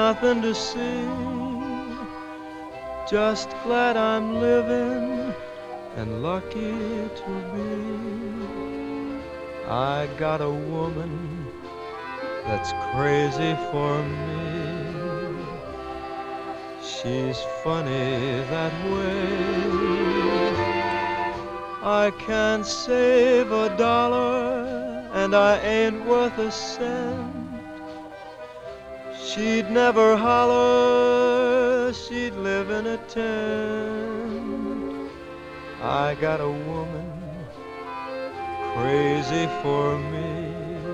nothing to see. Just glad I'm living and lucky to be. I got a woman that's crazy for me. She's funny that way. I can't save a dollar and I ain't worth a cent. She'd never holler, she'd live in a tent. I got a woman crazy for me.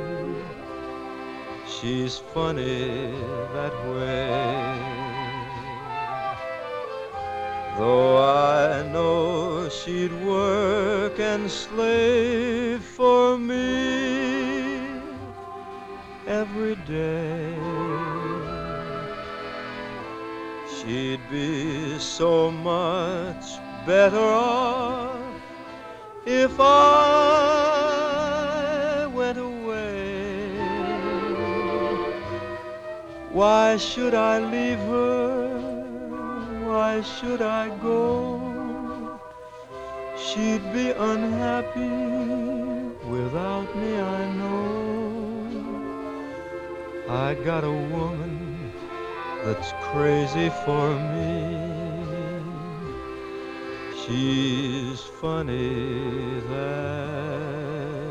She's funny that way. Though I know she'd work and slave for me every day, she'd be so much better off if I went away. Why should I leave her? Why should I go? She'd be unhappy without me, I know. I got a woman that's crazy for me. She's funny that